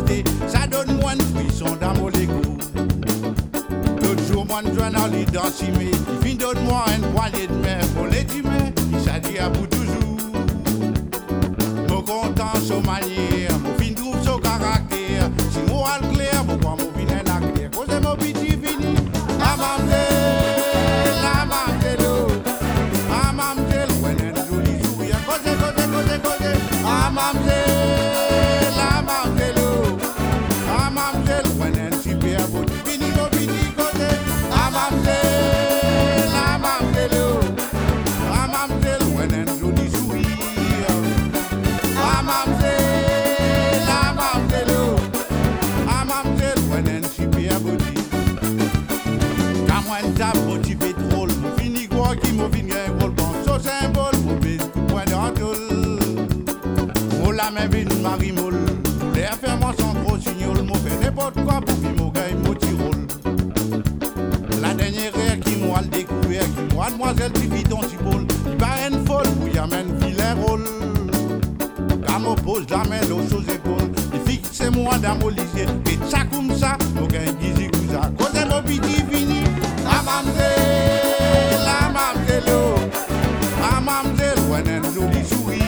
beauté, ça donne moins de frisson dans mon égo. L'autre jour, moi, je viens dans les dents cimées. Il vient donne-moi une poignée de main pour les tuer. Il s'agit à bout toujours. Mon content, son manière, mon fin trouve son caractère. Si mon al clair, mon point, mon vin en clair. Cause mon petit fini. Ah, mamzelle, ah, mamzello. Ah, mamzelle, ouais, une jolie souris. Cause. Ah, mamzelle, ah, mamzello. Ah, mamzelle, ouais, une super beauté. Fini, mon petit cause. Ah, mamzelle, ah, mamzello. Ah, mamzelle, ouais, une jolie souris. Ah, mamzelle, ah, mamzello. Ah, mamzelle, ouais, une super beauté. Quand moi, une table, petit pétrole, mon fini quoi qui m'a fini un rôle. Bon, ce symbole, mon baiser, point d'antole. Oh, la main vine, marie-molle. L'air fermant sans gros signal, mon fait n'importe quoi pour qu'il m'au gagne, mon tirole. La dernière heure qui m'a le découvert, qui m'a demoiselle qui vit dans Cibole. Il va une folle, où y amène filet rôle. Quand me pose la main l'eau aux épaules, il fixe moi dans mon lycée. Et ça comme ça, mon gagne d'ici comme ça. Cause mon petit fini, ah mamzelle, ah mamzello. Ah mamzelle, ouais, une jolie souris.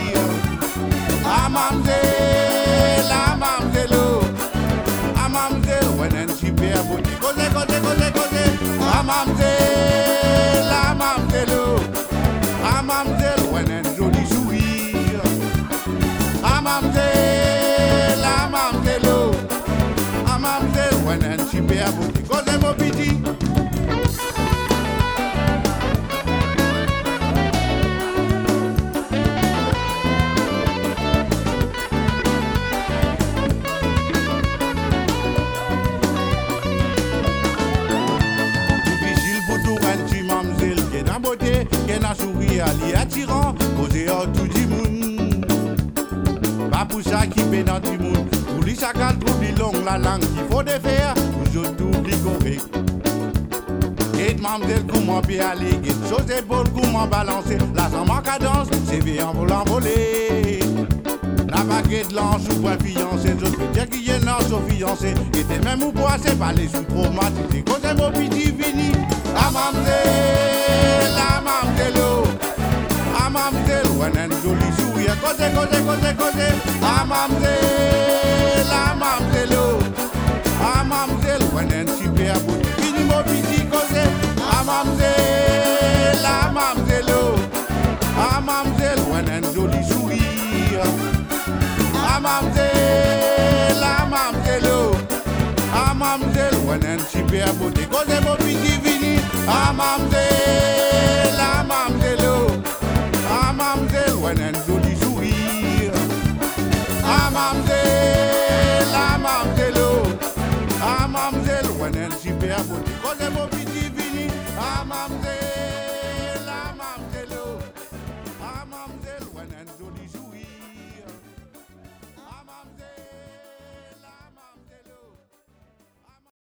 Ah mamzelle, ah mamzello. Ah mamzelle, ouais, une super beauté. Cause. Ah mamzelle, ah mamzello. Ah mamzelle, ouais, une jolie souris. Ah mamzelle, ah mamzello. Ah mamzelle, ouais, une super beauté. Cause mon petit. Qu'elle a souri à l'y attirant, causé à tout du monde. Pas pour ça qui fait dans tout le monde. Pour lui, ça calme pour lui long la langue qu'il faut défaire. Pour tout correct. Et mamzelle, comment peut aller? Et chose épaule, comment balancer? La sang en cadence, c'est bien pour l'envoler. La baguette blanche ou point fiancé, je peux dire qu'il y a un fiancé. Et t'es même ou pas, c'est pas les sous traumatisés. Cause mon petit fini. Ah mamzelle, ah mamzello. Ah mamzelle, ouais, une jolie souris. Cause. Ah mamzelle, ah mamzello. Ah mamzelle, ouais, une super beauté. Fini mon petit cause. Ah mamzelle, ah mamzello. Ah mamzelle, ouais, une jolie souris. Ah mamzelle, ah mamzello. Ah mamzelle, ouais, une super beauté. Cause mon petit fini. Ah mamzelle, ah mamzello. Ah mamzelle, ouais, une jolie souris. Ah mamzelle, ah mamzello. Ah mamzelle, ouais, une super beauté. Cause mon